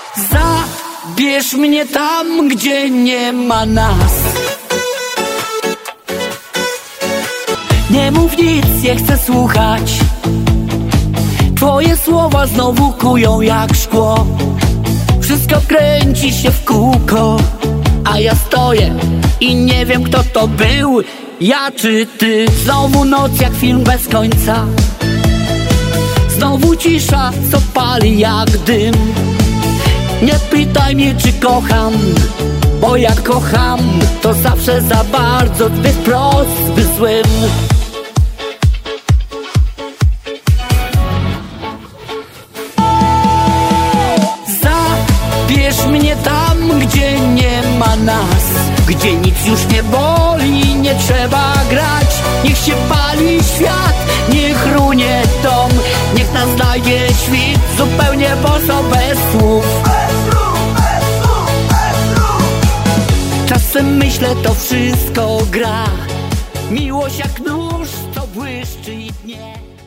Zabierz mnie tam, gdzie nie ma nas. Nie mów nic, nie chcę słuchać. Twoje słowa znowu kują jak szkło. Wszystko kręci się w kółko, a ja stoję i nie wiem, kto to był, ja czy ty. Znowu noc jak film bez końca. Znowu cisza, co pali jak dym. Nie pytaj mnie, czy kocham, bo jak kocham, to zawsze za bardzo, zbyt wprost, zbyt złym. Zabierz mnie tam, gdzie nie ma nas, gdzie nic już nie boli, nie trzeba grać. Niech się pali świat, niech runie dom, niech nas znajdzie świt zupełnie boso, bez słów. Czasem myślę, to wszystko gra. Miłość jak nóż, co błyszczy i dnie.